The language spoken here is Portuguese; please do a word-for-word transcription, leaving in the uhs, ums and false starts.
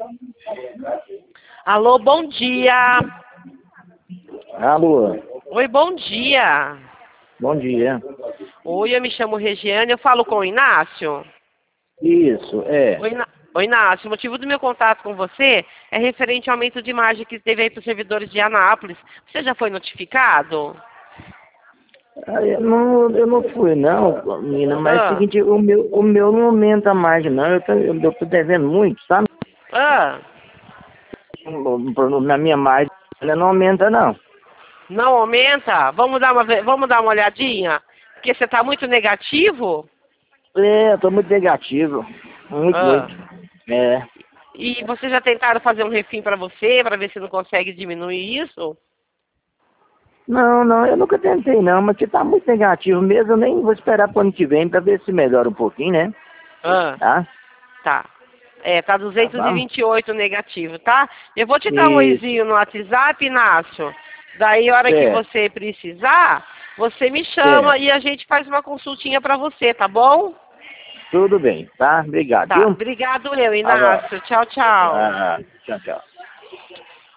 Alô, bom dia. Alô. Oi, bom dia. Bom dia. Oi, eu me chamo Regiane, eu falo com o Inácio. Isso, é. Oi, Iná- Oi, Inácio, o motivo do meu contato com você é referente ao aumento de imagem que teve aí para os servidores de Anápolis. Você já foi notificado? Ah, Eu não, eu não fui não, menina, mas é o Ah, seguinte, o meu, o meu não aumenta mais não, eu tô, eu tô devendo muito, sabe? ah, Na minha margem ela não aumenta não. não aumenta? Vamos dar uma, ve- vamos dar uma olhadinha? Porque você está muito negativo? É, eu tô muito negativo, muito, Ah. muito. É. E vocês já tentaram fazer um refim para você, para ver se não consegue diminuir isso? Não, não, eu nunca tentei não, mas que tá muito negativo mesmo, eu nem vou esperar pro ano que vem pra ver se melhora um pouquinho, né? Ah, Tá? tá. É, tá Tá duzentos e bom? vinte e oito negativo, tá? Eu vou te dar um Isso, oizinho no WhatsApp, Inácio. Daí, a hora que certo, você precisar, você me chama certo. e a gente faz uma consultinha para você, tá bom? Tudo bem, tá? Obrigado, Tá. viu? Obrigado, eu, Agora. Inácio. Tchau, tchau. Ah, tchau, tchau.